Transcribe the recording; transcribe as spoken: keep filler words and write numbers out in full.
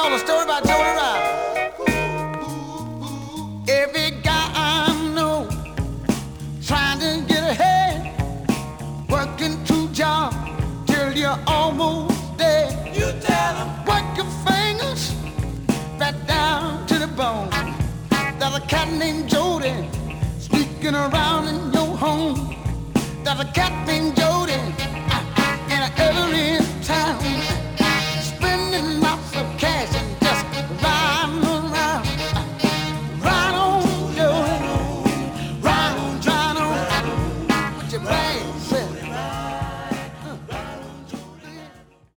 y'all a story about Jody Ryder. Every guy I know trying to get ahead, working two jobs till you're almost dead. You tell them, work your fingers right down to the bone. There's a cat named Jody sneaking around in your home. There's a cat named Jody